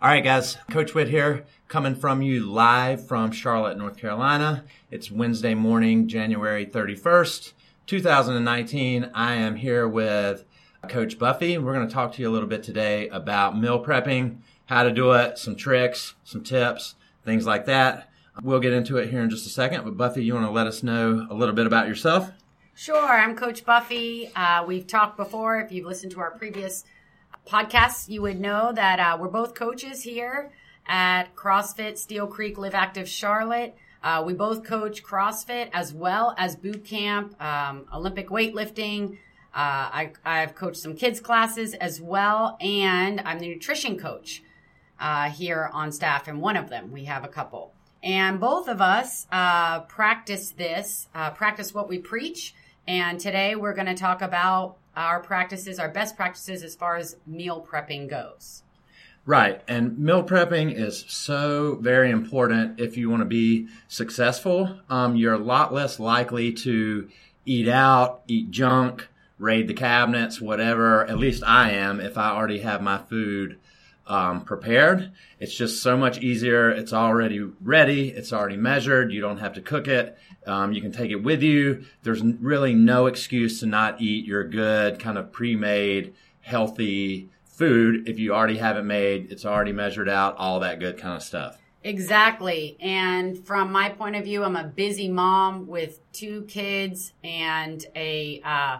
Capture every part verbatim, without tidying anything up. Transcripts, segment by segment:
All right, guys. Coach Whitt here, coming from you live from Charlotte, North Carolina. It's Wednesday morning, January thirty-first, two thousand nineteen. I am here with Coach Buffy. We're going to talk to you a little bit today about meal prepping, how to do it, some tricks, some tips, things like that. We'll get into it here in just a second. But Buffy, you want to let us know a little bit about yourself? Sure. I'm Coach Buffy. Uh, we've talked before. If you've listened to our previous podcasts, you would know that uh, we're both coaches here at CrossFit Steel Creek Live Active Charlotte. Uh, we both coach CrossFit as well as boot camp, um, Olympic weightlifting. Uh, I, I've coached some kids classes as well, and I'm the nutrition coach uh, here on staff, and one of them, we have a couple. And both of us uh, practice this, uh, practice what we preach, and today we're going to talk about our practices, our best practices as far as meal prepping goes. Right. And meal prepping is so very important if you want to be successful. Um, you're a lot less likely to eat out, eat junk, raid the cabinets, whatever. At least I am if I already have my food um, prepared. It's just so much easier. It's already ready. It's already measured. You don't have to cook it. Um, you can take it with you. There's really no excuse to not eat your good kind of pre-made, healthy food. If you already have it made, it's already measured out, all that good kind of stuff. Exactly. And from my point of view, I'm a busy mom with two kids and a uh,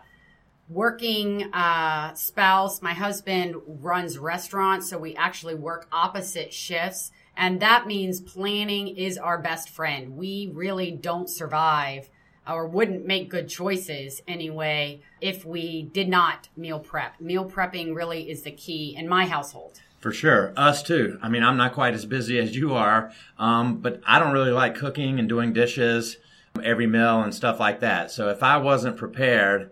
working uh, spouse. My husband runs restaurants, so we actually work opposite shifts. And that means planning is our best friend. We really don't survive or wouldn't make good choices anyway if we did not meal prep. Meal prepping really is the key in my household. For sure. Us too. I mean, I'm not quite as busy as you are, um, but I don't really like cooking and doing dishes every meal and stuff like that. So if I wasn't prepared,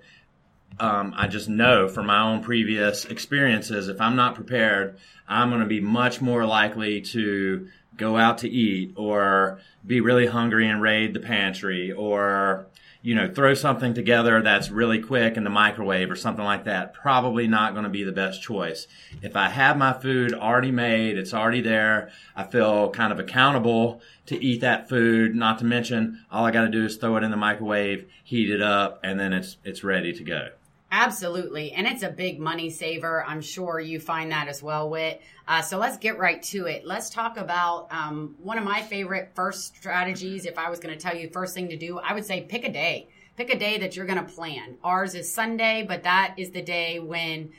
um, I just know from my own previous experiences, if I'm not prepared, I'm going to be much more likely to go out to eat or be really hungry and raid the pantry or, you know, throw something together that's really quick in the microwave or something like that. Probably not going to be the best choice. If I have my food already made, it's already there, I feel kind of accountable to eat that food. Not to mention, all I got to do is throw it in the microwave, heat it up, and then it's it's ready to go. Absolutely. And it's a big money saver. I'm sure you find that as well, Whit. Uh, so let's get right to it. Let's talk about um, one of my favorite first strategies. If I was going to tell you first thing to do, I would say pick a day. Pick a day that you're going to plan. Ours is Sunday, but that is the day when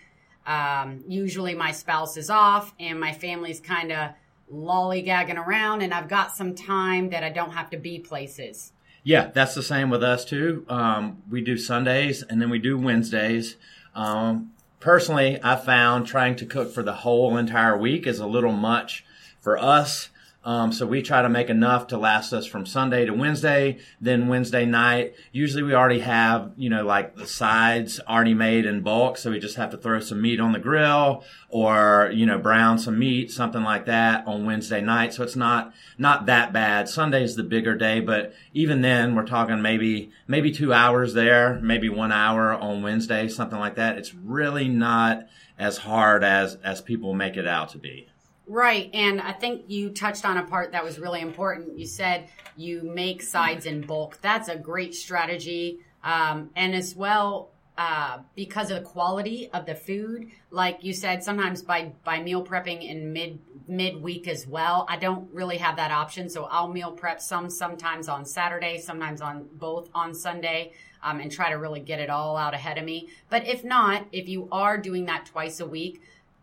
um, usually my spouse is off and my family's kind of lollygagging around and I've got some time that I don't have to be places. Yeah, that's the same with us too. Um, we do Sundays and then we do Wednesdays. Um, personally, I found trying to cook for the whole entire week is a little much for us. Um, so we try to make enough to last us from Sunday to Wednesday, then Wednesday night. Usually we already have, you know, like the sides already made in bulk. So we just have to throw some meat on the grill or, you know, brown some meat, something like that on Wednesday night. So it's not, not that bad. Sunday's the bigger day, but even then we're talking maybe, maybe two hours there, maybe one hour on Wednesday, something like that. It's really not as hard as, as people make it out to be. Right. And I think you touched on a part that was really important. You said you make sides in bulk. That's a great strategy. Um, and as well, uh, because of the quality of the food, like you said, sometimes by, by meal prepping in mid, mid-week as well, I don't really have that option. So I'll meal prep some, sometimes on Saturday, sometimes on both on Sunday, um, and try to really get it all out ahead of me. But if not, if you are doing that twice a week,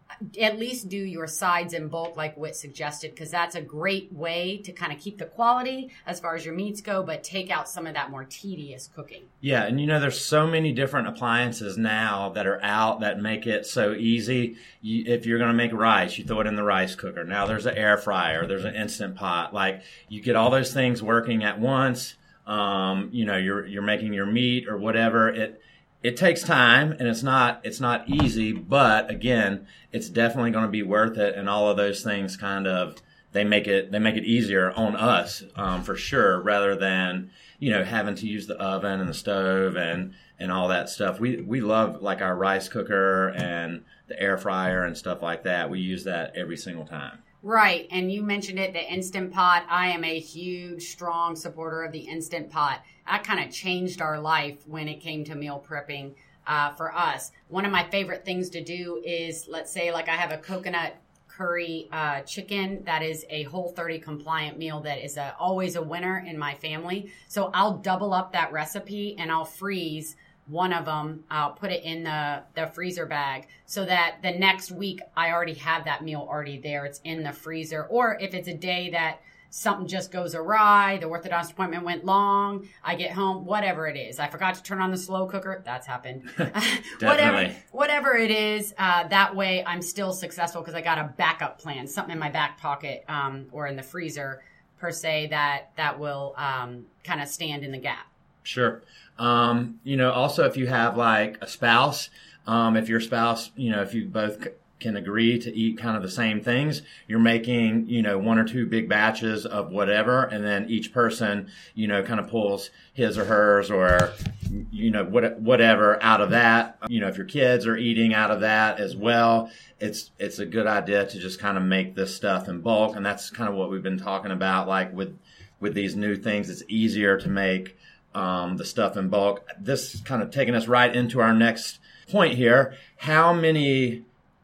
at least do your sides in bulk like Whit suggested, because that's a great way to kind of keep the quality as far as your meats go, but take out some of that more tedious cooking. Yeah, and you know, there's so many different appliances now that are out that make it so easy. You, if you're going to make rice, you throw it in the rice cooker. Now there's an air fryer, there's an Instant Pot. Like, you get all those things working at once. Um, you know, you're you're making your meat or whatever. It It takes time and it's not, it's not easy, but again, it's definitely going to be worth it. And all of those things kind of, they make it, they make it easier on us, um, for sure, rather than, you know, having to use the oven and the stove and, and all that stuff. We, we love like our rice cooker and the air fryer and stuff like that. We use that every single time. Right. And you mentioned it, the Instant Pot. I am a huge, strong supporter of the Instant Pot. That kind of changed our life when it came to meal prepping uh, for us. One of my favorite things to do is, let's say, like I have a coconut curry uh, chicken that is a Whole thirty compliant meal that is a, always a winner in my family. So I'll double up that recipe and I'll freeze one of them. I'll put it in the, the freezer bag so that the next week I already have that meal already there. It's in the freezer. Or if it's a day that something just goes awry, the orthodontist appointment went long, I get home, whatever it is. I forgot to turn on the slow cooker. That's happened. whatever, whatever it is, uh, that way I'm still successful because I got a backup plan, something in my back pocket um, or in the freezer per se that, that will um, kind of stand in the gap. Sure. Um, you know, also if you have like a spouse, um, if your spouse, you know, if you both c- can agree to eat kind of the same things, you're making, you know, one or two big batches of whatever. And then each person, you know, kind of pulls his or hers or, you know, what, whatever out of that. You know, if your kids are eating out of that as well, it's, it's a good idea to just kind of make this stuff in bulk. And that's kind of what we've been talking about. Like with, with these new things, it's easier to make Um, the stuff in bulk. This is kind of taking us right into our next point here. How many,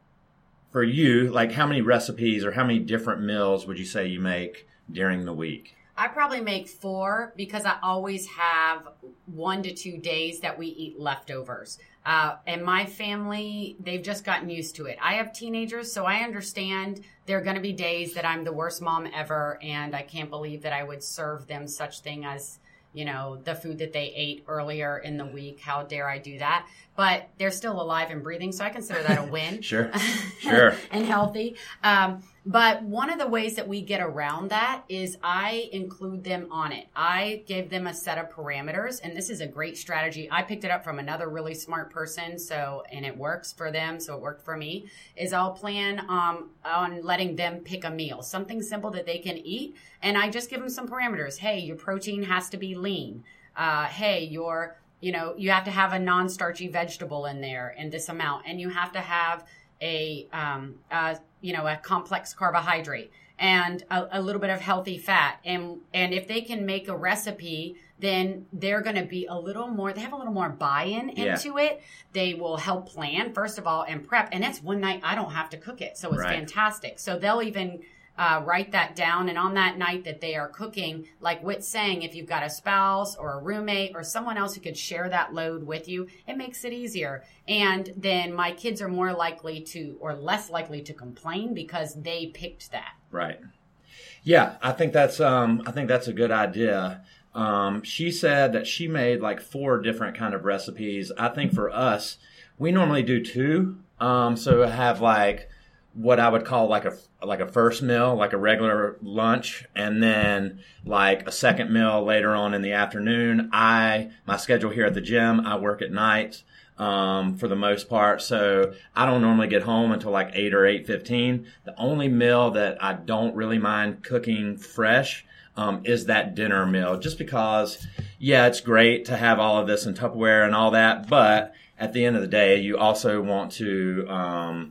for you, like how many recipes or how many different meals would you say you make during the week? I probably make four because I always have one to two days that we eat leftovers. Uh, and my family, they've just gotten used to it. I have teenagers, so I understand there are going to be days that I'm the worst mom ever, and I can't believe that I would serve them such thing as, you know, the food that they ate earlier in the week. How dare I do that? But they're still alive and breathing, so I consider that a win. Sure, sure. And healthy. Um, but one of the ways that we get around that is I include them on it. I give them a set of parameters, and this is a great strategy. I picked it up from another really smart person, so and it works for them, so it worked for me, is I'll plan um, on letting them pick a meal, something simple that they can eat, and I just give them some parameters. Hey, your protein has to be lean. Uh, hey, your, you know, you have to have a non-starchy vegetable in there in this amount, and you have to have a, um, uh, you know, a complex carbohydrate and a, a little bit of healthy fat. And, and if they can make a recipe, then they're going to be a little more, they have a little more buy-in Yeah. into it. They will help plan, first of all, and prep. And that's one night I don't have to cook it. So it's Right. fantastic. So they'll even Uh, write that down. And on that night that they are cooking, like Whit's saying, if you've got a spouse or a roommate or someone else who could share that load with you, it makes it easier. And then my kids are more likely to, or less likely to complain because they picked that. Right. Yeah, I think that's um, I think that's a good idea. Um, she said that she made like four different kind of recipes. I think for us, we normally do two. Um, so I have like what I would call like a like a first meal, like a regular lunch, and then like a second meal later on in the afternoon. I my schedule here at the gym, I work at night um, for the most part, so I don't normally get home until like eight or eight fifteen. The only meal that I don't really mind cooking fresh um, is that dinner meal, just because, yeah, it's great to have all of this in Tupperware and all that, but at the end of the day, you also want to um,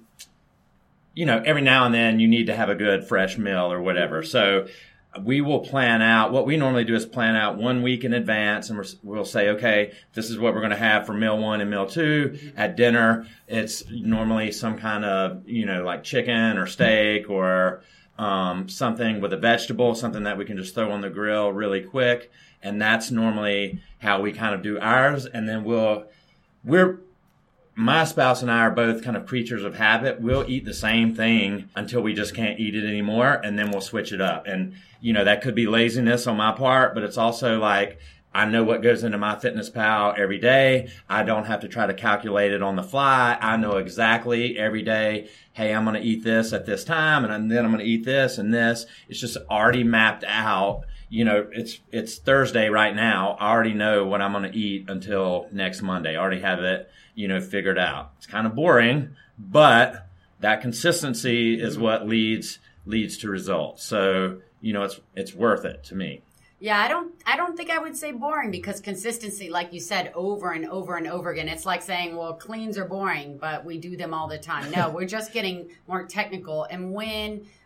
you know, every now and then you need to have a good fresh meal or whatever. So we will plan out, what we normally do is plan out one week in advance, and we're, we'll say, okay, this is what we're going to have for meal one and meal two. At dinner, it's normally some kind of, you know, like chicken or steak or um, something with a vegetable, something that we can just throw on the grill really quick. And that's normally how we kind of do ours. And then we'll, we're, my spouse and I are both kind of creatures of habit. We'll eat the same thing until we just can't eat it anymore, and then we'll switch it up. And, you know, that could be laziness on my part, but it's also like I know what goes into MyFitnessPal every day. I don't have to try to calculate it on the fly. I know exactly every day, hey, I'm going to eat this at this time, and then I'm going to eat this and this. It's just already mapped out. You know, it's it's Thursday right now. I already know what I'm going to eat until next Monday. I already have it, you know, figured out. It's kind of boring, but that consistency is what leads leads to results. So, you know, it's it's worth it to me. Yeah, I don't I don't think I would say boring, because consistency, like you said, over and over and over again. It's like saying, well, cleans are boring, but we do them all the time. No, we're just getting more technical. And when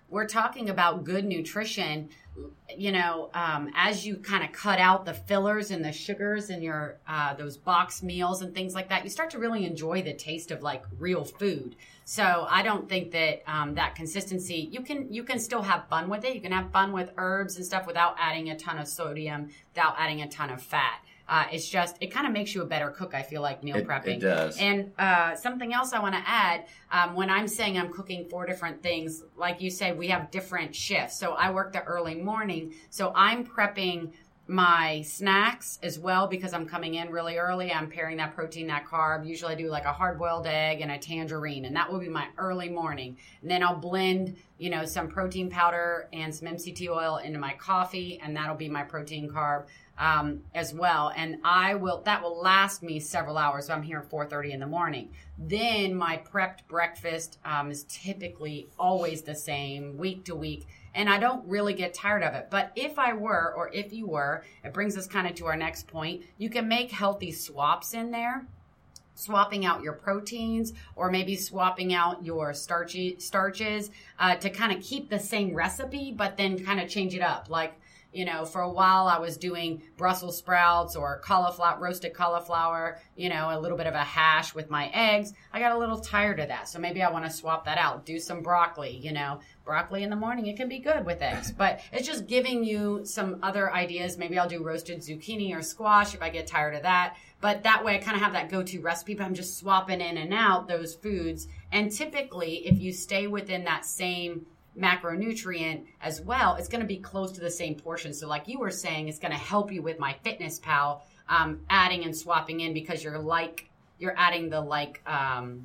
we're talking about good nutrition. You know, um, as you kind of cut out the fillers and the sugars in your uh, those box meals and things like that, you start to really enjoy the taste of like real food. So I don't think that um, that consistency, you can you can still have fun with it. You can have fun with herbs and stuff without adding a ton of sodium, without adding a ton of fat. Uh, it's just, it kind of makes you a better cook, I feel like, meal it, prepping. It does. And uh, something else I want to add, um, when I'm saying I'm cooking four different things, like you said, we have different shifts. So I work the early morning. So I'm prepping my snacks as well because I'm coming in really early. I'm pairing that protein, that carb. Usually I do like a hard-boiled egg and a tangerine, and that will be my early morning. And then I'll blend, you know, some protein powder and some M C T oil into my coffee, and that'll be my protein carb. Um, as well. And I will, that will last me several hours. So I'm here at four thirty in the morning. Then my prepped breakfast um, is typically always the same week to week. And I don't really get tired of it. But if I were, or if you were, it brings us kind of to our next point. You can make healthy swaps in there. Swapping out your proteins or maybe swapping out your starchy starches uh, to kind of keep the same recipe, but then kind of change it up. Like, you know, for a while I was doing Brussels sprouts or cauliflower, roasted cauliflower, you know, a little bit of a hash with my eggs. I got a little tired of that. So maybe I want to swap that out. Do some broccoli, you know, broccoli in the morning. It can be good with eggs, but it's just giving you some other ideas. Maybe I'll do roasted zucchini or squash if I get tired of that. But that way I kind of have that go-to recipe, but I'm just swapping in and out those foods. And typically, if you stay within that same macronutrient as well, it's going to be close to the same portion. So like you were saying, it's going to help you with my FitnessPal, um, adding and swapping in because you're like, you're adding the like, um,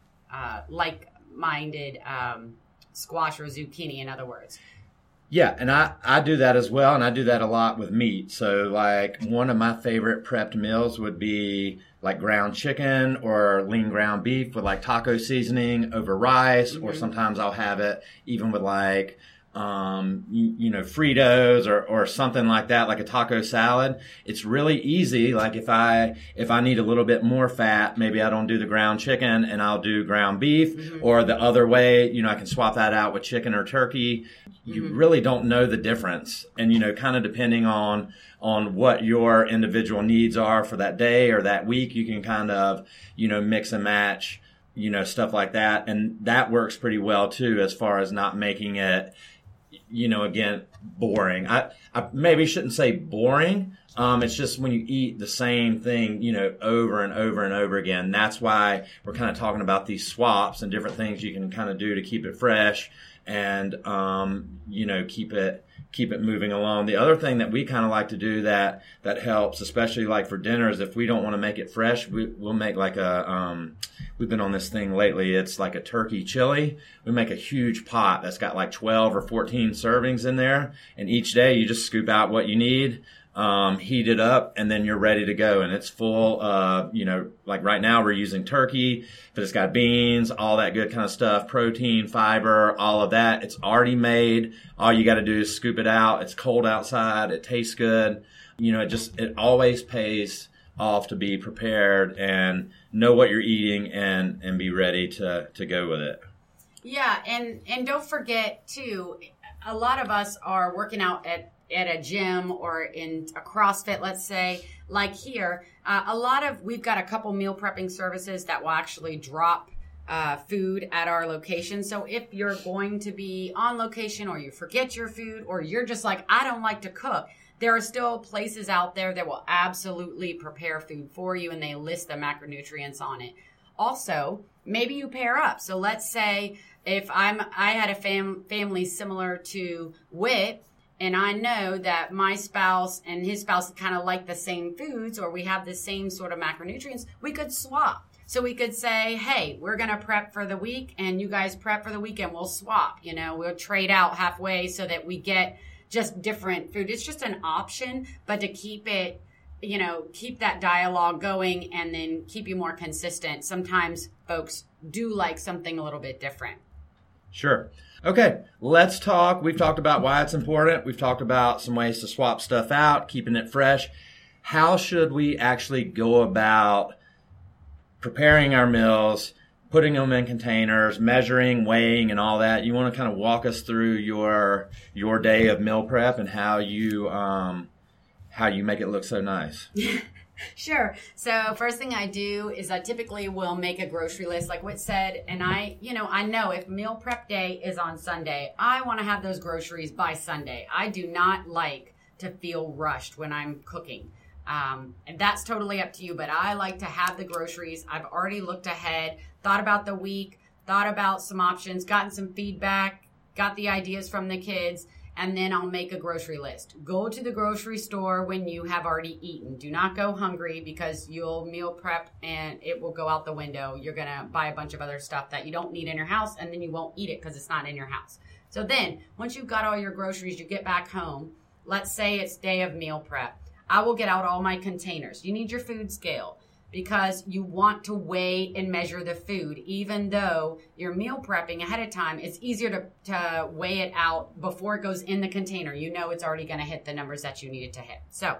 uh, like-minded um, squash or zucchini, in other words. Yeah, and I, I do that as well, and I do that a lot with meat. So, like, one of my favorite prepped meals would be, like, ground chicken or lean ground beef with, like, taco seasoning over rice, mm-hmm. or sometimes I'll have it even with, like, um, you, you know, Fritos or, or something like that, like a taco salad. It's really easy. Like, if I if I need a little bit more fat, maybe I don't do the ground chicken and I'll do ground beef, mm-hmm. or the other way, you know, I can swap that out with chicken or turkey. You mm-hmm. really don't know the difference. And, you know, kind of depending on, on what your individual needs are for that day or that week, you can kind of, you know, mix and match, you know, stuff like that. And that works pretty well too, as far as not making it, you know, again, boring. I, I maybe shouldn't say boring. Um, it's just when you eat the same thing, you know, over and over and over again. That's why we're kind of talking about these swaps and different things you can kind of do to keep it fresh and, um, you know, keep it, keep it moving along. The other thing that we kind of like to do that, that helps, especially like for dinners, if we don't want to make it fresh, we, we'll make like a, um, we've been on this thing lately. It's like a turkey chili. We make a huge pot that's got like twelve or fourteen servings in there. And each day you just scoop out what you need. Um, heat it up, and then you're ready to go. And it's full, uh, you know, like right now we're using turkey, but it's got beans, all that good kind of stuff, protein, fiber, all of that. It's already made. All you got to do is scoop it out. It's cold outside. It tastes good. You know, it just, it always pays off to be prepared and know what you're eating and, and be ready to, to go with it. Yeah. And, and don't forget too, a lot of us are working out at at a gym or in a CrossFit, let's say, like here, uh, a lot of, we've got a couple meal prepping services that will actually drop uh, food at our location. So if you're going to be on location or you forget your food or you're just like, I don't like to cook, there are still places out there that will absolutely prepare food for you and they list the macronutrients on it. Also, maybe you pair up. So let's say if I'm, I had a fam- family similar to Whit, and I know that my spouse and his spouse kind of like the same foods or we have the same sort of macronutrients, we could swap. So we could say, hey, we're going to prep for the week and you guys prep for the weekend. We'll swap, you know, we'll trade out halfway so that we get just different food. It's just an option, but to keep it, you know, keep that dialogue going and then keep you more consistent. Sometimes folks do like something a little bit different. Sure. Okay, let's talk. We've talked about why it's important. We've talked about some ways to swap stuff out, keeping it fresh. How should we actually go about preparing our meals putting them in containers, measuring, weighing, and all that. You want to kind of walk us through your your day of meal prep and how you um, how you make it look so nice. Sure. So first thing I do is I typically will make a grocery list, like Whit said, and I, you know, I know if meal prep day is on Sunday, I want to have those groceries by Sunday. I do not like to feel rushed when I'm cooking. Um, and that's totally up to you, but I like to have the groceries. I've already looked ahead, thought about the week, thought about some options, gotten some feedback, got the ideas from the kids, and then I'll make a grocery list. Go to the grocery store when you have already eaten. Do not go hungry because you'll meal prep and it will go out the window. You're going to buy a bunch of other stuff that you don't need in your house, and then you won't eat it because it's not in your house. So then, once you've got all your groceries, you get back home. Let's say it's day of meal prep. I will get out all my containers. You need your food scale, because you want to weigh and measure the food. Even though you're meal prepping ahead of time, it's easier to, to weigh it out before it goes in the container. You know it's already going to hit the numbers that you need it to hit. So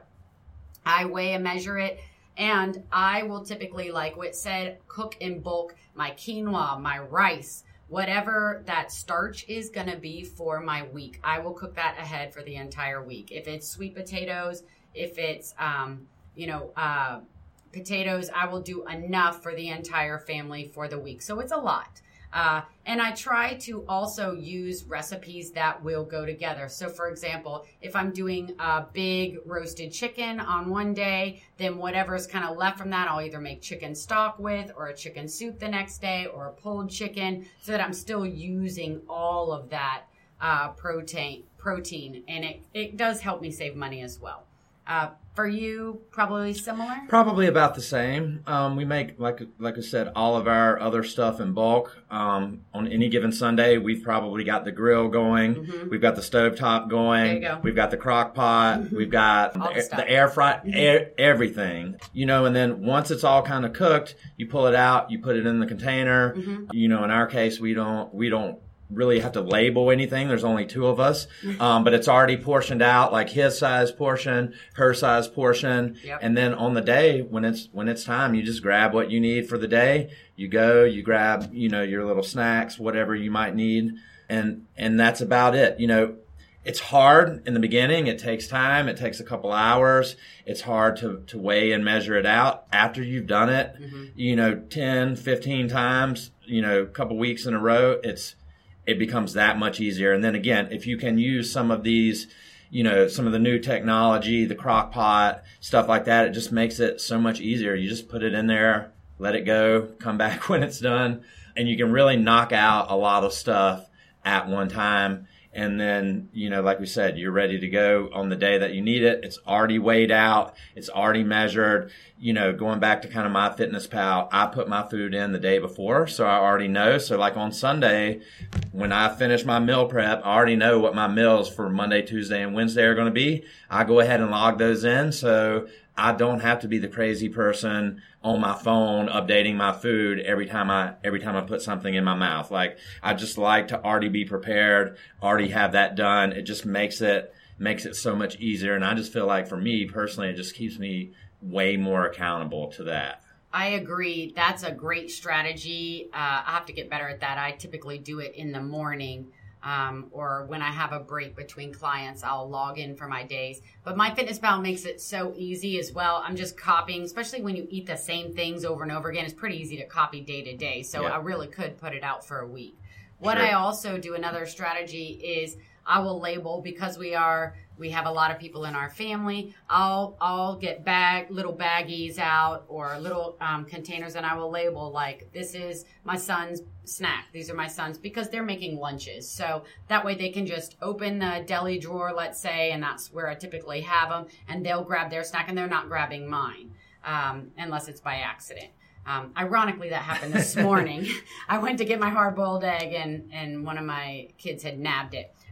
I weigh and measure it, and I will typically, like Whit said, cook in bulk my quinoa, my rice, whatever that starch is going to be for my week. I will cook that ahead for the entire week. If it's sweet potatoes, if it's, um, you know, uh, potatoes, I will do enough for the entire family for the week. So it's a lot. Uh, and I try to also use recipes that will go together. So for example, if I'm doing a big roasted chicken on one day, then whatever's kind of left from that, I'll either make chicken stock with, or a chicken soup the next day, or a pulled chicken, so that I'm still using all of that uh, protein, protein. And it, it does help me save money as well. Uh, for you, probably similar? Probably about the same. Um, we make, like like I said, all of our other stuff in bulk. Um, on any given Sunday, we've probably got the grill going. Mm-hmm. We've got the stovetop going. There you go. We've got the crock pot. Mm-hmm. We've got all the, the, the air fry, mm-hmm. air, everything. You know, and then once it's all kind of cooked, you pull it out, you put it in the container. Mm-hmm. You know, in our case, we don't we don't. really have to label anything. There's only two of us. Um, but it's already portioned out, like his size portion, her size portion. Yep. And then on the day, when it's, when it's time, you just grab what you need for the day. You go, you grab, you know, your little snacks, whatever you might need. And, and that's about it. You know, it's hard in the beginning. It takes time. It takes a couple hours. It's hard to, to weigh and measure it out after you've done it, mm-hmm. you know, ten, fifteen times, you know, a couple weeks in a row. It's, it becomes that much easier. And then again, if you can use some of these, you know, some of the new technology, the crock pot, stuff like that, it just makes it so much easier. You just put it in there, let it go, come back when it's done, and you can really knock out a lot of stuff at one time. And then, you know, like we said, you're ready to go on the day that you need it. It's already weighed out. It's already measured. You know, going back to kind of my MyFitnessPal, I put my food in the day before, so I already know. So like on Sunday, when I finish my meal prep, I already know what my meals for Monday, Tuesday, and Wednesday are going to be. I go ahead and log those in, so I don't have to be the crazy person on my phone updating my food every time I every time I put something in my mouth. Like, I just like to already be prepared, already have that done. It just makes it makes it so much easier. And I just feel like for me personally, it just keeps me way more accountable to that. I agree. That's a great strategy. Uh, I have to get better at that. I typically do it in the morning. Um, or when I have a break between clients, I'll log in for my days. But MyFitnessPal makes it so easy as well. I'm just copying, especially when you eat the same things over and over again. It's pretty easy to copy day to day. So yeah. I really could put it out for a week. What sure. I also do, another strategy, is I will label, because we are we have a lot of people in our family. I'll I'll get bag little baggies out, or little um, containers, and I will label, like, this is my son's snack. These are my son's, because they're making lunches. So that way they can just open the deli drawer, let's say, and that's where I typically have them, and they'll grab their snack, and they're not grabbing mine, um, unless it's by accident. Um, ironically, that happened this morning. I went to get my hard-boiled egg, and, and one of my kids had nabbed it.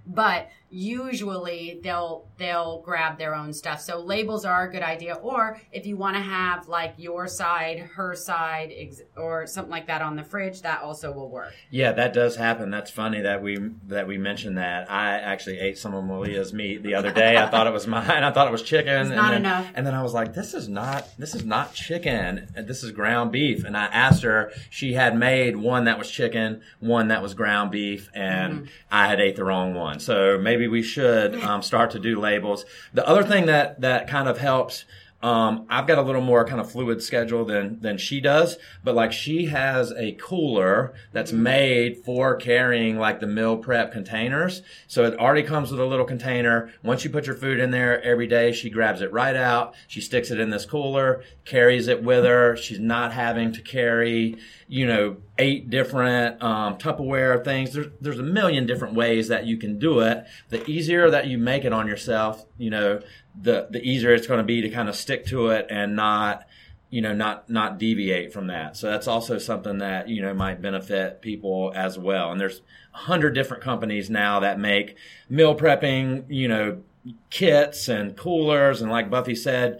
but usually they'll they'll grab their own stuff. So labels are a good idea. Or if you want to have like your side, her side, ex- or something like that on the fridge, that also will work. Yeah, that does happen. That's funny that we that we mentioned that. I actually ate some of Malia's meat the other day. I thought it was mine. I thought it was chicken. It's and not then, enough. And then I was like, this is not this is not chicken. This is ground beef. And I asked her. She had made one that was chicken, one that was ground beef, and mm-hmm. I had ate the wrong one. So maybe we should um, start to do labels. The other thing that that kind of helps. Um, I've got a little more kind of fluid schedule than, than she does, but like she has a cooler that's made for carrying like the meal prep containers. So it already comes with a little container. Once you put your food in there every day, she grabs it right out. She sticks it in this cooler, carries it with her. She's not having to carry, you know, eight different um, Tupperware things. There's, there's a million different ways that you can do it. The easier that you make it on yourself, you know, the the easier it's going to be to kind of stick to it and not, you know, not not deviate from that. So that's also something that, you know, might benefit people as well. And there's a hundred different companies now that make meal prepping, you know, kits and coolers. And like Buffy said,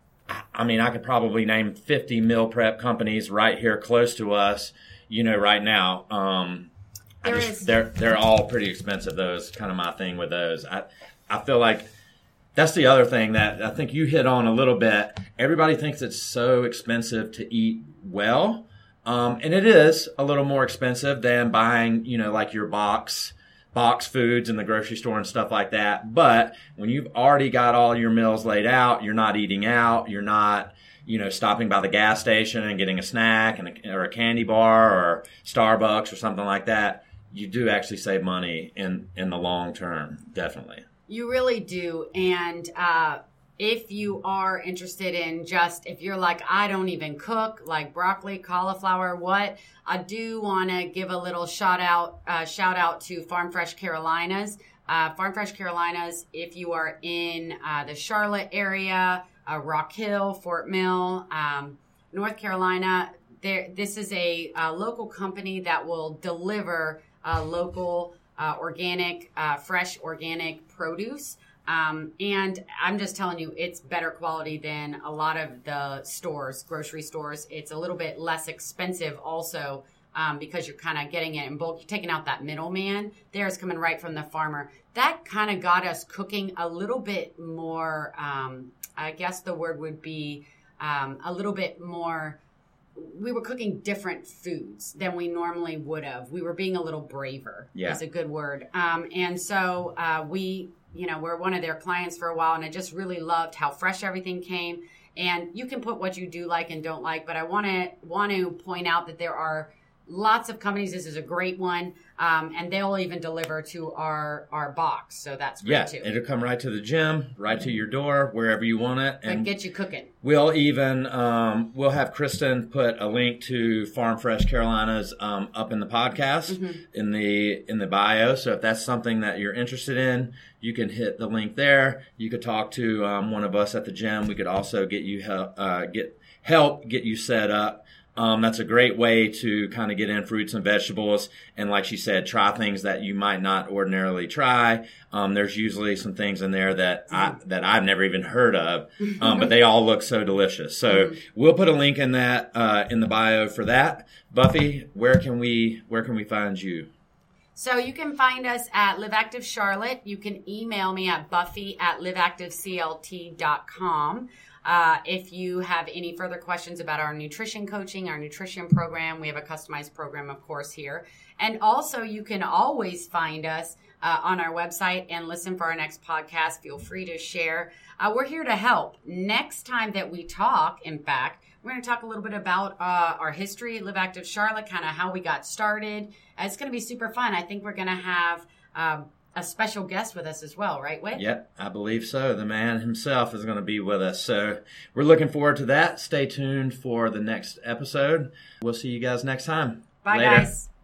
I mean, I could probably name fifty meal prep companies right here close to us, you know, right now. Um, I there just, is. They're they're all pretty expensive. Those kind of my thing with those. I I feel like that's the other thing that I think you hit on a little bit. Everybody thinks it's so expensive to eat well, um, and it is a little more expensive than buying, you know, like your box. box foods in the grocery store and stuff like that. But when you've already got all your meals laid out, you're not eating out, you're not, you know, stopping by the gas station and getting a snack and a, or a candy bar or Starbucks or something like that, you do actually save money in, in the long term, definitely. You really do. And uh, if you are interested in just, if you're like, I don't even cook, like broccoli, cauliflower, what, I do want to give a little shout out, uh, shout out to Farm Fresh Carolinas. Uh, Farm Fresh Carolinas, if you are in uh, the Charlotte area, uh, Rock Hill, Fort Mill, um, North Carolina, there, this is a, a local company that will deliver uh, local uh, organic, uh, fresh organic produce. Um, and I'm just telling you, it's better quality than a lot of the stores, grocery stores. It's a little bit less expensive also, um, because you're kind of getting it in bulk. You're taking out that middleman. Theirs coming right from the farmer. That kind of got us cooking a little bit more, um, I guess the word would be, um, a little bit more, we were cooking different foods than we normally would have. We were being a little braver, yeah. is a good word. Um, and so, uh, we, you know, we're one of their clients for a while, and I just really loved how fresh everything came. And you can put what you do like and don't like, but I want to want to point out that there are lots of companies. This is a great one, um, and they'll even deliver to our our box, so that's great yeah, too. It'll come right to the gym, right to your door, wherever you want it, and get you cooking. We'll even um, we'll have Kristen put a link to Farm Fresh Carolinas um, up in the podcast mm-hmm. in the in the bio. So if that's something that you're interested in, you can hit the link there. You could talk to um, one of us at the gym. We could also get you help, uh, get help get you set up. Um, that's a great way to kind of get in fruits and vegetables. And like she said, try things that you might not ordinarily try. Um, there's usually some things in there that I, that I've never even heard of. Um, but they all look so delicious. So we'll put a link in that, uh, in the bio for that. Buffy, where can we, where can we find you? So you can find us at Live Active Charlotte. You can email me at buffy at live active c l t dot com. Uh, if you have any further questions about our nutrition coaching, our nutrition program, we have a customized program, of course, here. And also, you can always find us uh, on our website and listen for our next podcast. Feel free to share. Uh, we're here to help. Next time that we talk, in fact, we're going to talk a little bit about uh, our history at Live Active Charlotte, kind of how we got started. Uh, it's going to be super fun. I think we're going to have Um, a special guest with us as well, right, Whit? Yep, I believe so. The man himself is going to be with us. So we're looking forward to that. Stay tuned for the next episode. We'll see you guys next time. Bye, Later. guys.